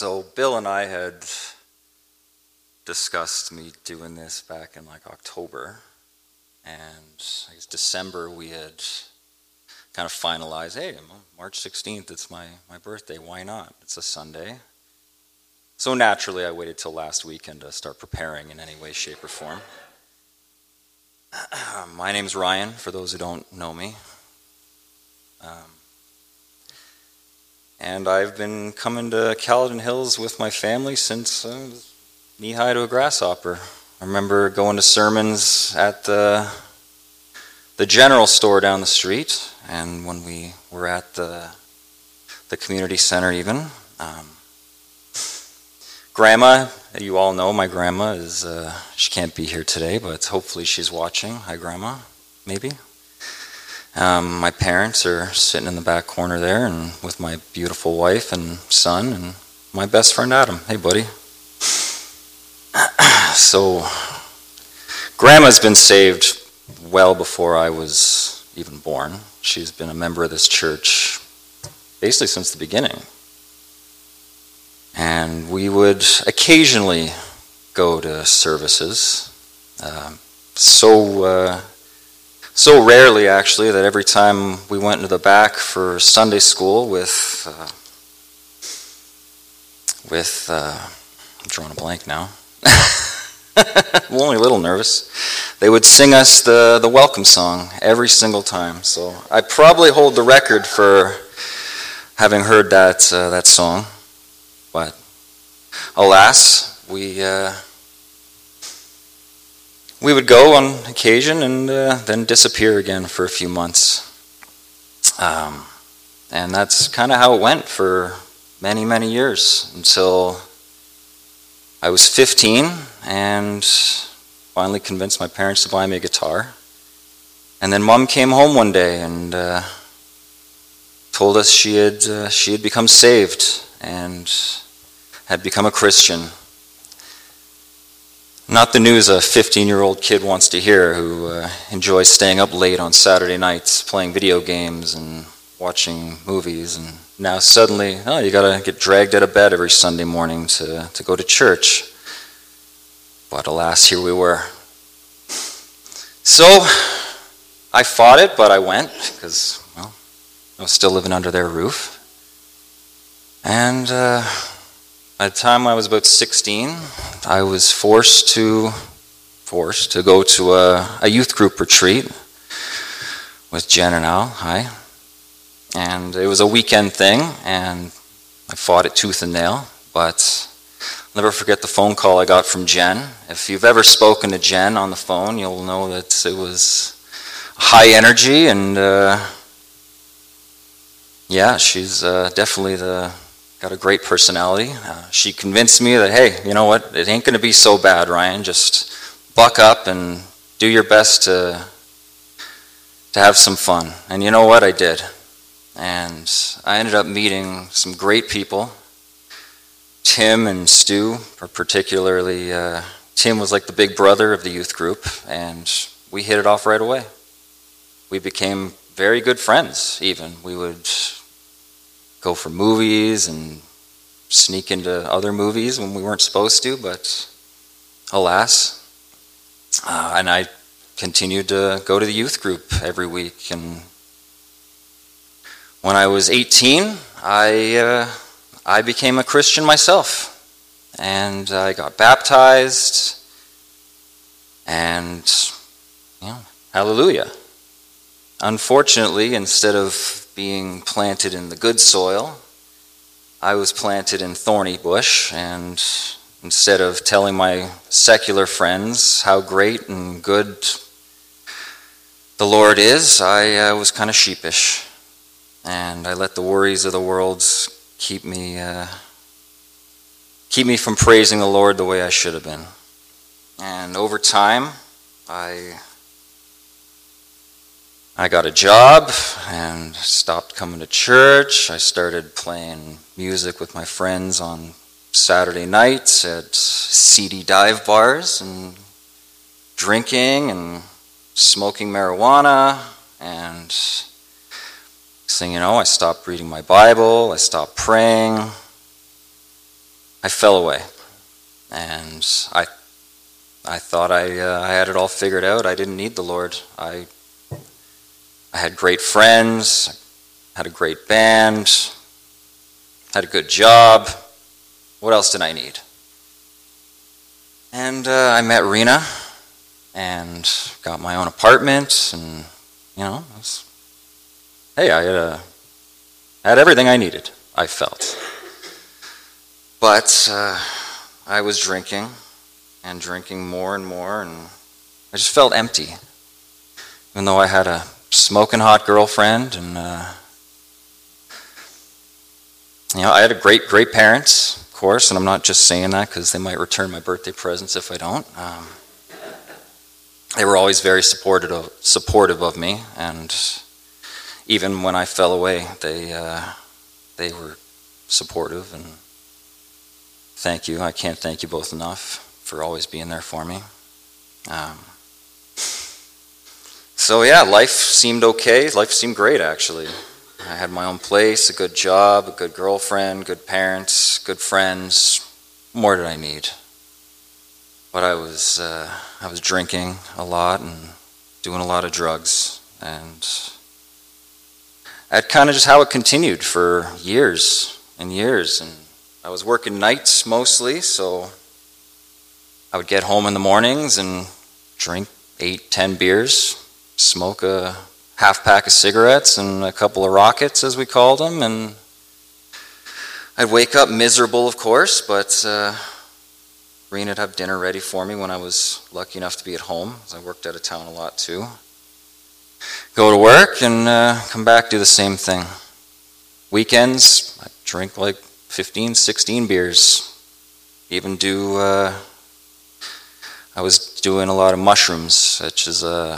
So Bill and I had discussed me doing this back in like October, and I guess December we had kind of finalized, hey, March 16th, it's my birthday, why not? It's a Sunday. So naturally I waited till last weekend to start preparing in any way, shape, or form. My name's Ryan, for those who don't know me. And I've been coming to Caledon Hills with my family since knee-high to a grasshopper. I remember going to sermons at the general store down the street, and when we were at the community center even. Grandma, you all know my grandma is, she can't be here today, but hopefully she's watching. Hi, Grandma, maybe. My parents are sitting in the back corner there, and with my beautiful wife and son, and my best friend Adam. Hey, buddy. So, Grandma's been saved well before I was even born. She's been a member of this church basically since the beginning. And we would occasionally go to services. So rarely, actually, that every time we went into the back for Sunday school with I'm drawing a blank now. I'm only a little nervous. They would sing us the welcome song every single time. So I probably hold the record for having heard that song. But alas, we would go on occasion and then disappear again for a few months. And that's kind of how it went for many, many years until I was 15 and finally convinced my parents to buy me a guitar. And then Mom came home one day and told us she had become saved and had become a Christian. Not the news a 15-year-old kid wants to hear who enjoys staying up late on Saturday nights playing video games and watching movies, and now suddenly, you gotta get dragged out of bed every Sunday morning to go to church. But alas, here we were. So I fought it, but I went because, well, I was still living under their roof. And by the time I was about 16, I was forced to go to a youth group retreat with Jen and Al. Hi. And it was a weekend thing, and I fought it tooth and nail, but I'll never forget the phone call I got from Jen. If you've ever spoken to Jen on the phone, you'll know that it was high energy, and yeah, she's definitely got a great personality. She convinced me that, hey, you know what, it ain't going to be so bad, Ryan. Just buck up and do your best to have some fun. And you know what, I did. And I ended up meeting some great people. Tim and Stu, or particularly, Tim was like the big brother of the youth group, and we hit it off right away. We became very good friends, even. We would go for movies and sneak into other movies when we weren't supposed to, but alas. And I continued to go to the youth group every week. And when I was 18, I became a Christian myself. And I got baptized. And, hallelujah. Unfortunately, instead of being planted in the good soil, I was planted in thorny bush, and instead of telling my secular friends how great and good the Lord is, I was kind of sheepish, and I let the worries of the world keep me from praising the Lord the way I should have been. And over time, I got a job and stopped coming to church. I started playing music with my friends on Saturday nights at seedy dive bars and drinking and smoking marijuana. And next thing you know, I stopped reading my Bible. I stopped praying. I fell away, and I thought I had it all figured out. I didn't need the Lord. I had great friends, had a great band, had a good job. What else did I need? And I met Rena and got my own apartment, and I had everything I needed, I felt. But I was drinking and drinking more and more, and I just felt empty. Even though I had a smoking hot girlfriend, and I had a great parents, of course, and I'm not just saying that because they might return my birthday presents if I don't. They were always very supportive of me, and even when I fell away, they were supportive, and thank you. I can't thank you both enough for always being there for me. So yeah, life seemed okay. Life seemed great, actually. I had my own place, a good job, a good girlfriend, good parents, good friends. What more did I need? But I was drinking a lot and doing a lot of drugs, and that's kind of just how it continued for years and years. And I was working nights mostly, so I would get home in the mornings and drink 8-10 beers, smoke a half pack of cigarettes and a couple of rockets, as we called them, and I'd wake up miserable, of course, but Rena'd have dinner ready for me when I was lucky enough to be at home, as I worked out of town a lot too. Go to work and come back, do the same thing. Weekends, I'd drink like 15, 16 beers. Even I was doing a lot of mushrooms, which is a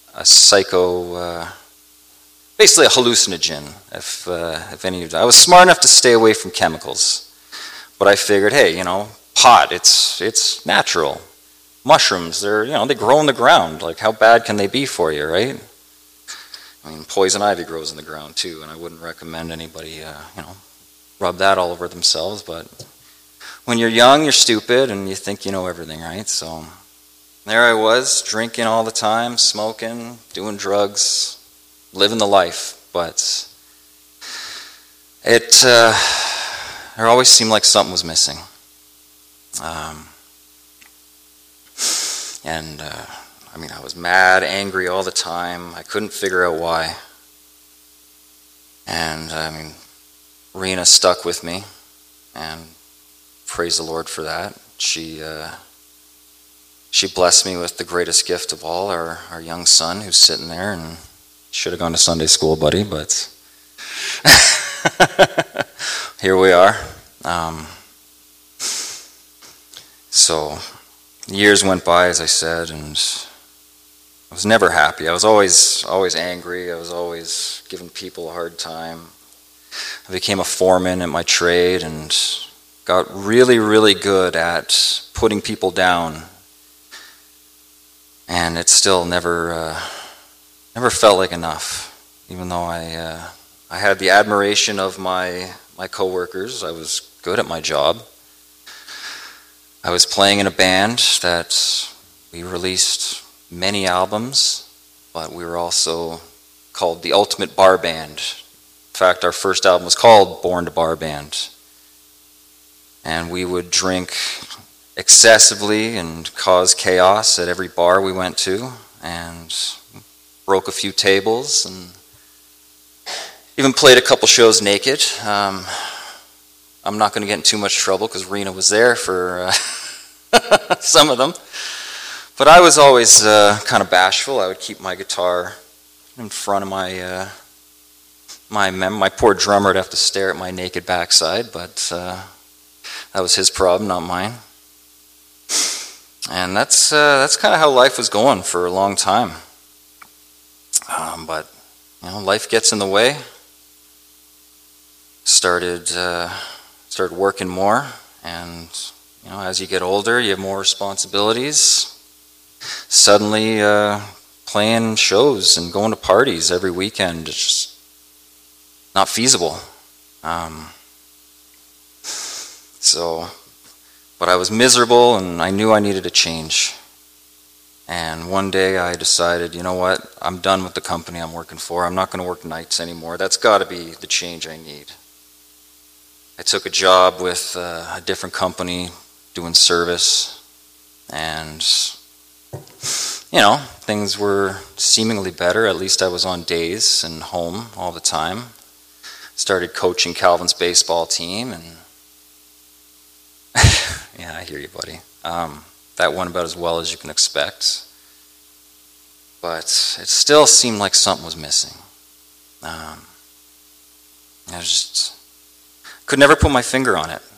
basically a hallucinogen. If any of you, I was smart enough to stay away from chemicals, but I figured, hey, pot, it's natural. Mushrooms, they grow in the ground. Like, how bad can they be for you, right? I mean, poison ivy grows in the ground too, and I wouldn't recommend anybody, rub that all over themselves. But when you're young, you're stupid, and you think you know everything, right? So there I was, drinking all the time, smoking, doing drugs, living the life. But there always seemed like something was missing. I was mad, angry all the time. I couldn't figure out why. And Rena stuck with me, and praise the Lord for that. She blessed me with the greatest gift of all, our young son who's sitting there, and should have gone to Sunday school, buddy, but here we are. So years went by, as I said, and I was never happy. I was always angry. I was always giving people a hard time. I became a foreman at my trade and got really, really good at putting people down. And it still never felt like enough. Even though I had the admiration of my coworkers, I was good at my job. I was playing in a band that we released many albums, but we were also called the Ultimate Bar Band. In fact, our first album was called Born to Bar Band. And we would drink excessively and cause chaos at every bar we went to, and broke a few tables, and even played a couple shows naked. I'm not going to get in too much trouble because Rena was there for some of them. But I was always kind of bashful. I would keep my guitar in front of my my poor drummer would have to stare at my naked backside, but that was his problem, not mine. And that's kind of how life was going for a long time. But life gets in the way. Started working more, and as you get older, you have more responsibilities. Suddenly, playing shows and going to parties every weekend, it's just not feasible. So But I was miserable, and I knew I needed a change. And one day I decided, you know what, I'm done with the company I'm working for. I'm not going to work nights anymore. That's got to be the change I need. I took a job with a different company doing service, and things were seemingly better. At least I was on days and home all the time. Started coaching Calvin's baseball team, and yeah, I hear you, buddy. That went about as well as you can expect. But it still seemed like something was missing. I just could never put my finger on it.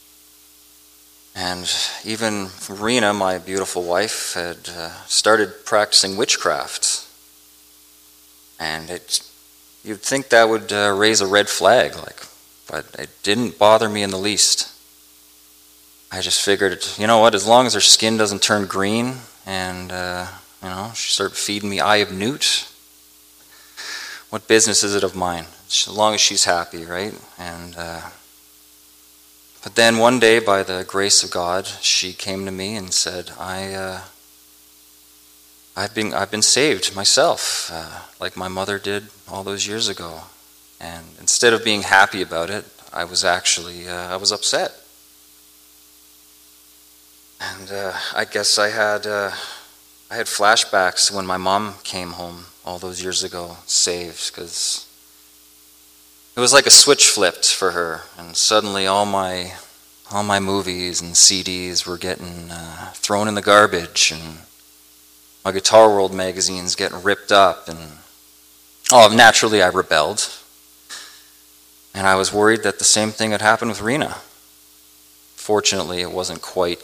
And even Rena, my beautiful wife, had started practicing witchcraft. And you'd think that would raise a red flag, but it didn't bother me in the least. I just figured, you know what, as long as her skin doesn't turn green and, she started feeding me Eye of Newt, what business is it of mine? As long as she's happy, right? And but then one day, by the grace of God, she came to me and said, I've been saved myself, like my mother did all those years ago. And instead of being happy about it, I was actually I was upset. And I guess I had flashbacks when my mom came home all those years ago, saved, because it was like a switch flipped for her, and suddenly all my movies and CDs were getting thrown in the garbage, and my Guitar World magazines getting ripped up, and naturally I rebelled, and I was worried that the same thing had happened with Rena. Fortunately, it wasn't quite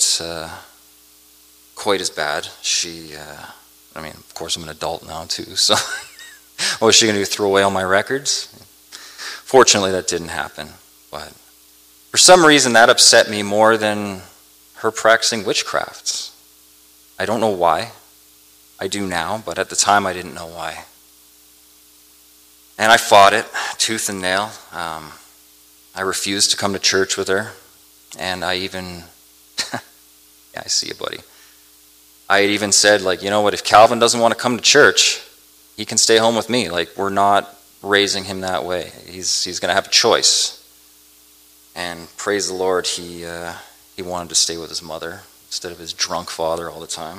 as bad. Of course I'm an adult now too, so what was she going to do, throw away all my records? Fortunately, that didn't happen, but for some reason that upset me more than her practicing witchcraft. I don't know why. I do now, but at the time I didn't know why. And I fought it, tooth and nail. I refused to come to church with her. And I even, yeah, I see you, buddy. I had even said, you know what, if Calvin doesn't want to come to church, he can stay home with me. We're not raising him that way. He's going to have a choice. And praise the Lord, he wanted to stay with his mother instead of his drunk father all the time.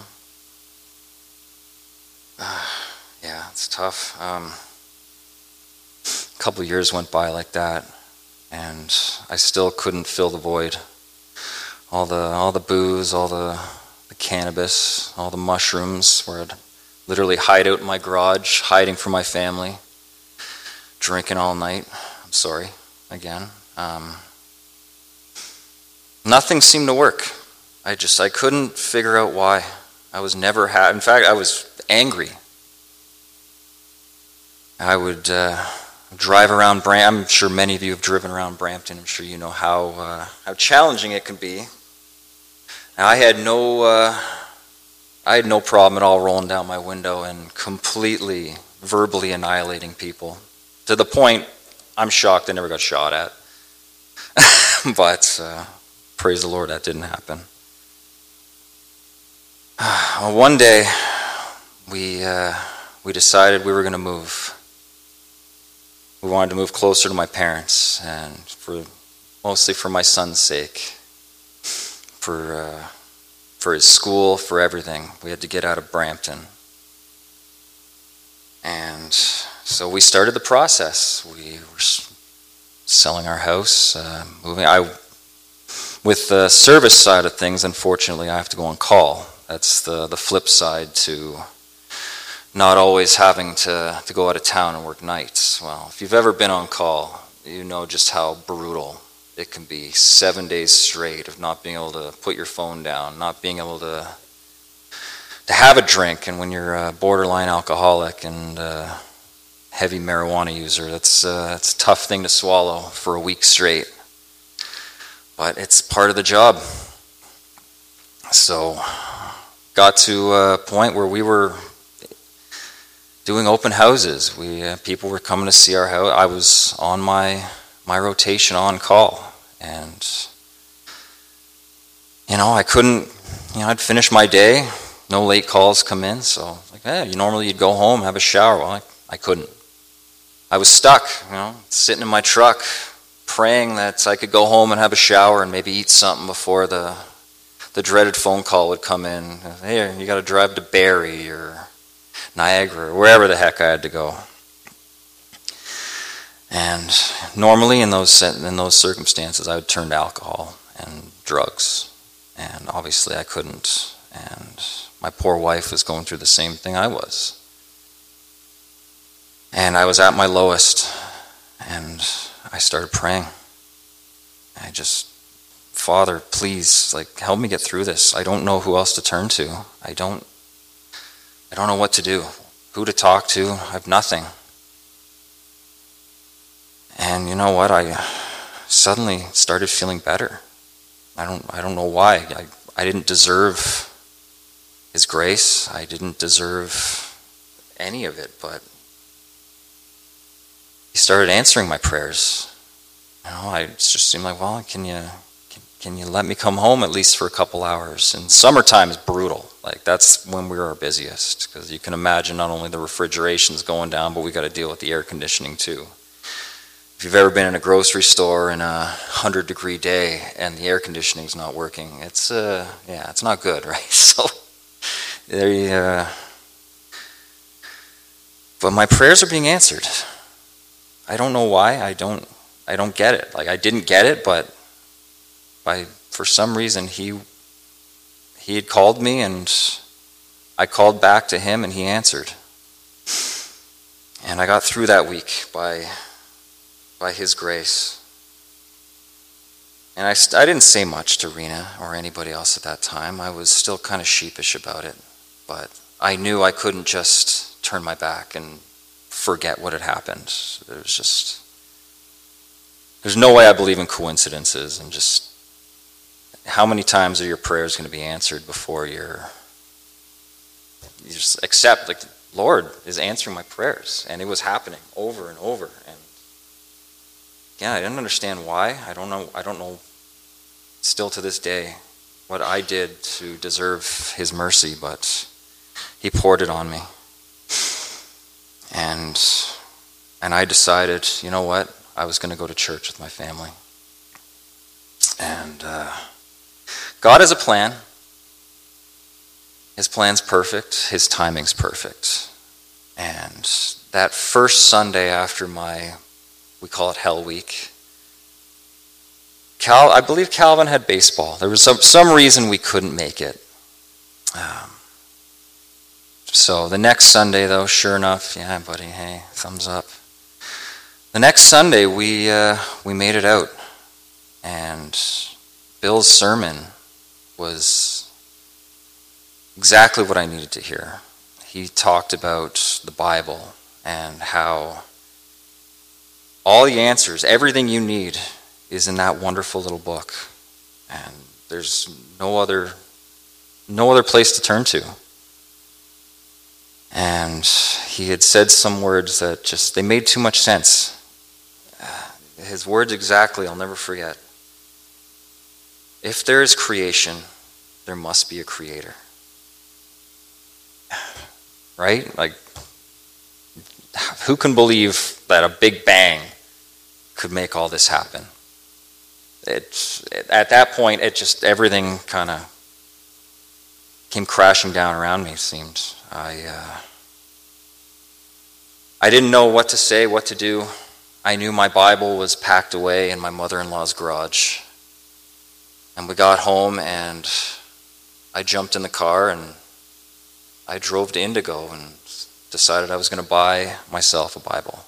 Yeah, it's tough. A couple of years went by like that, and I still couldn't fill the void. All the booze, all the cannabis, all the mushrooms, where I'd literally hide out in my garage, hiding from my family, drinking all night. I'm sorry, again. Nothing seemed to work. I couldn't figure out why. I was never in fact, I was angry. I would drive around Brampton. I'm sure many of you have driven around Brampton. I'm sure you know how challenging it can be. Now, I had no problem at all rolling down my window and completely verbally annihilating people, to the point I'm shocked I never got shot at. But praise the Lord, that didn't happen. Well, one day we decided we were going to move. We wanted to move closer to my parents, and mostly for my son's sake, for his school, for everything. We had to get out of Brampton. And so we started the process. We were selling our house, moving. With the service side of things, unfortunately, I have to go on call. That's the flip side to not always having to go out of town and work nights. Well, if you've ever been on call, you know just how brutal it can be. 7 days straight of not being able to put your phone down, not being able to have a drink. And when you're a borderline alcoholic and heavy marijuana user, that's a tough thing to swallow for a week straight. But it's part of the job. So got to a point where we were doing open houses. People were coming to see our house. I was on my rotation on call, and I couldn't, I'd finish my day, no late calls come in, so normally you'd go home, have a shower. Well, I couldn't. I was stuck, sitting in my truck, praying that I could go home and have a shower and maybe eat something before the dreaded phone call would come in. Hey, you got to drive to Barrie or Niagara or wherever the heck I had to go. And normally in those circumstances, I would turn to alcohol and drugs. And obviously I couldn't. And my poor wife was going through the same thing I was. And I was at my lowest. And I started praying. Father, please, help me get through this. I don't know who else to turn to. I don't know what to do, who to talk to. I have nothing. And you know what? I suddenly started feeling better. I don't know why. I didn't deserve His grace. I didn't deserve any of it, but He started answering my prayers. I just seemed like, well, can you let me come home at least for a couple hours? And summertime is brutal. That's when we're our busiest, because you can imagine not only the refrigeration's going down, but we got to deal with the air conditioning too. If you've ever been in a grocery store in a 100-degree day and the air conditioning's not working, it's not good, right? So but my prayers are being answered. I don't know why. I don't get it. I didn't get it, but for some reason he had called me and I called back to Him and He answered. And I got through that week by His grace. And I didn't say much to Rena or anybody else at that time. I was still kind of sheepish about it. But I knew I couldn't just turn my back and forget what had happened. There's no way I believe in coincidences, and just how many times are your prayers going to be answered before you just accept, the Lord is answering my prayers. And it was happening over and over. And I didn't understand why. I don't know still to this day what I did to deserve His mercy, but He poured it on me. And I decided, you know what? I was going to go to church with my family. And God has a plan. His plan's perfect. His timing's perfect. And that first Sunday after we call it Hell Week, I believe Calvin had baseball. There was some reason we couldn't make it. So the next Sunday, though, sure enough, yeah, buddy, hey, thumbs up. The next Sunday, we made it out, and Bill's sermon was exactly what I needed to hear. He talked about the Bible and how all the answers, everything you need, is in that wonderful little book, and there's no other place to turn to. And he had said some words that they made too much sense. His words exactly, I'll never forget. If there is creation, there must be a creator. Right? Who can believe that a big bang could make all this happen? At that point, everything kind of came crashing down around me, it seemed. I didn't know what to say, what to do. I knew my Bible was packed away in my mother-in-law's garage. And we got home and I jumped in the car and I drove to Indigo and decided I was going to buy myself a Bible.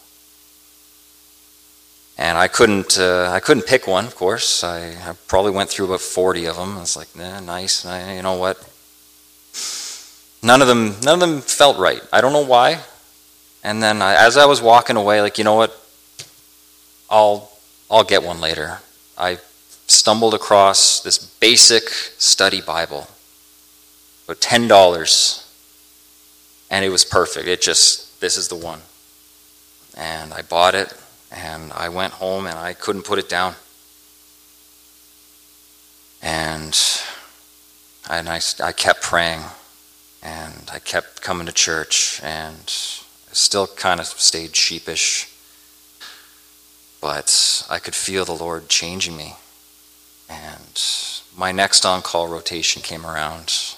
And I couldn't pick one, of course. I probably went through about 40 of them. I was like, nice. You know what? None of them felt right. I don't know why. And then as I was walking away, you know what? I'll get one later. I stumbled across this basic study Bible, about $10, and it was perfect. This is the one. And I bought it, and I went home, and I couldn't put it down. And And I kept praying, and I kept coming to church, and I still kind of stayed sheepish. But I could feel the Lord changing me. And my next on-call rotation came around.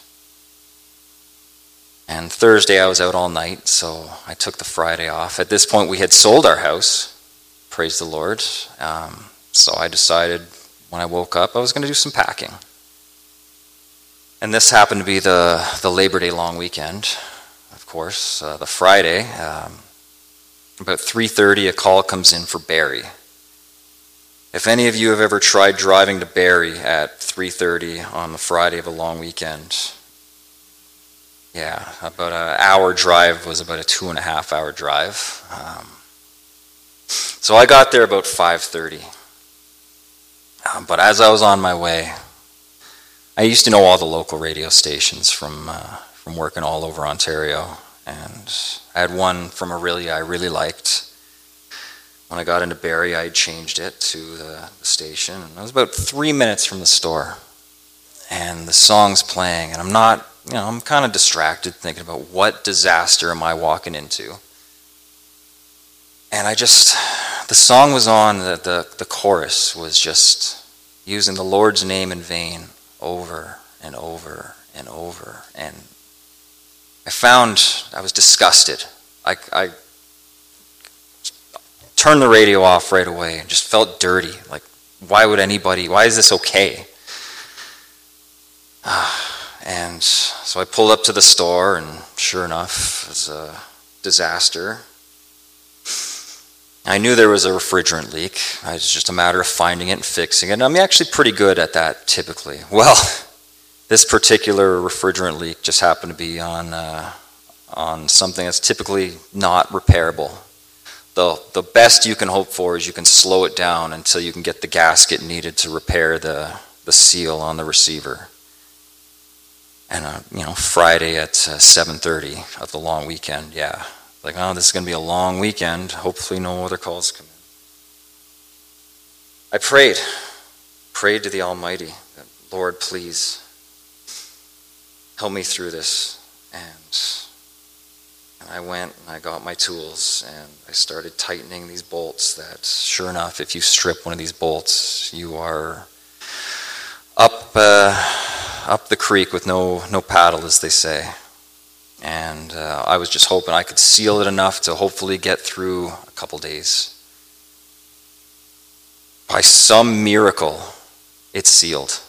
And Thursday I was out all night, so I took the Friday off. At this point we had sold our house, praise the Lord. So I decided when I woke up I was going to do some packing. And this happened to be the Labor Day long weekend, of course. The Friday, about 3:30 a call comes in for Barrie. If any of you have ever tried driving to Barrie at 3:30 on the Friday of a long weekend, yeah, about an hour drive was about a 2.5 hour drive. So I got there about 5:30. But as I was on my way, I used to know all the local radio stations from working all over Ontario, and I had one from Orillia I really liked. When I got into Barrie, I changed it to the station, and I was about 3 minutes from the store, and the song's playing, and I'm kind of distracted thinking about what disaster am I walking into. And the song was on, the chorus was just using the Lord's name in vain over and over and over, and I was disgusted. I turned the radio off right away and just felt dirty. Like, why is this okay? And so I pulled up to the store, and sure enough, it was a disaster. I knew there was a refrigerant leak. It was just a matter of finding it and fixing it. And I'm actually pretty good at that typically. Well, this particular refrigerant leak just happened to be on something that's typically not repairable. The best you can hope for is you can slow it down until you can get the gasket needed to repair the seal on the receiver. And Friday at 7:30 of the long weekend, yeah. Like, oh, this is going to be a long weekend. Hopefully no other calls come in. I prayed to the Almighty, that, Lord, please help me through this. And I went and I got my tools and I started tightening these bolts that, sure enough, if you strip one of these bolts, you are up the creek with no paddle, as they say. And I was just hoping I could seal it enough to hopefully get through a couple days. By some miracle, it's sealed.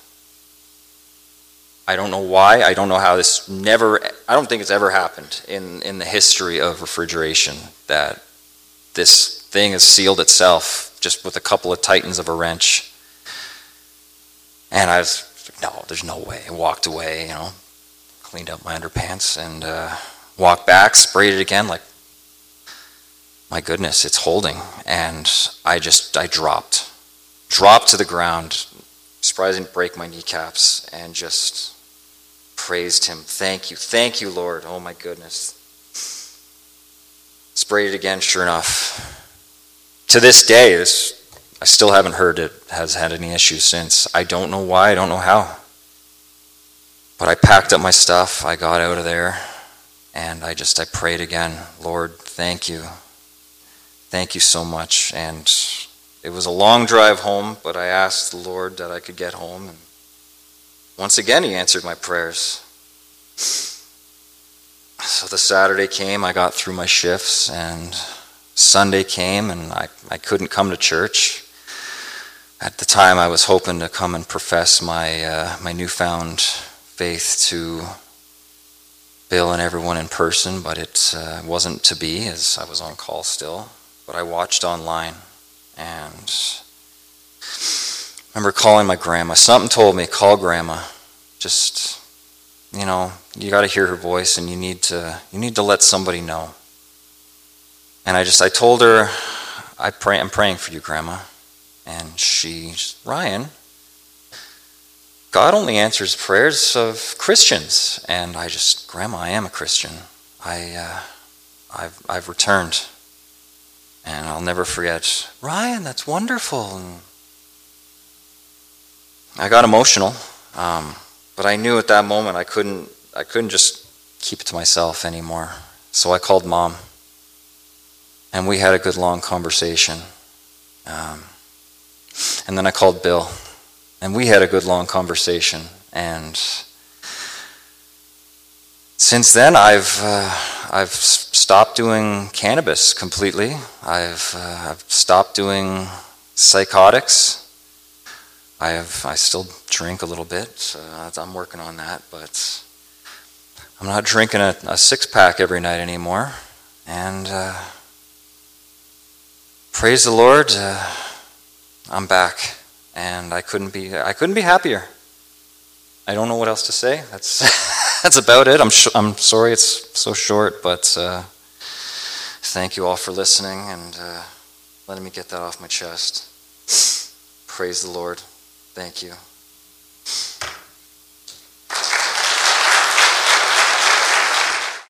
I don't know why. I don't know how I don't think it's ever happened in the history of refrigeration that this thing has sealed itself just with a couple of tightens of a wrench. And I was like, no, there's no way. I walked away, cleaned up my underpants and walked back, sprayed it again, like, my goodness, it's holding. And I dropped to the ground, surprised I didn't break my kneecaps, and just praised him. Thank you, Lord. Oh my goodness. Sprayed it again, sure enough. To this day, I still haven't heard it has had any issues since. I don't know why, I don't know how. But I packed up my stuff, I got out of there, and I prayed again. Lord, thank you. Thank you so much. And it was a long drive home, but I asked the Lord that I could get home. And once again, he answered my prayers. So the Saturday came, I got through my shifts, and Sunday came, and I couldn't come to church. At the time, I was hoping to come and profess my newfound faith to Bill and everyone in person, but it wasn't to be, as I was on call still. But I watched online, and I remember calling my grandma. Something told me, call Grandma. Just, you got to hear her voice, and you need to let somebody know. And I told her, I'm praying for you, Grandma. And Ryan, God only answers prayers of Christians. And Grandma, I am a Christian. I've returned. And I'll never forget, Ryan, that's wonderful. And I got emotional. But I knew at that moment I couldn't just keep it to myself anymore. So I called Mom, and we had a good long conversation. And then I called Bill, and we had a good long conversation. And since then, I've stopped doing cannabis completely. I've stopped doing psychotics. I still drink a little bit. I'm working on that, but I'm not drinking a 6-pack every night anymore. And praise the Lord, I'm back, and I couldn't be happier. I don't know what else to say. That's about it. I'm sorry it's so short, but thank you all for listening and letting me get that off my chest. Praise the Lord. Thank you.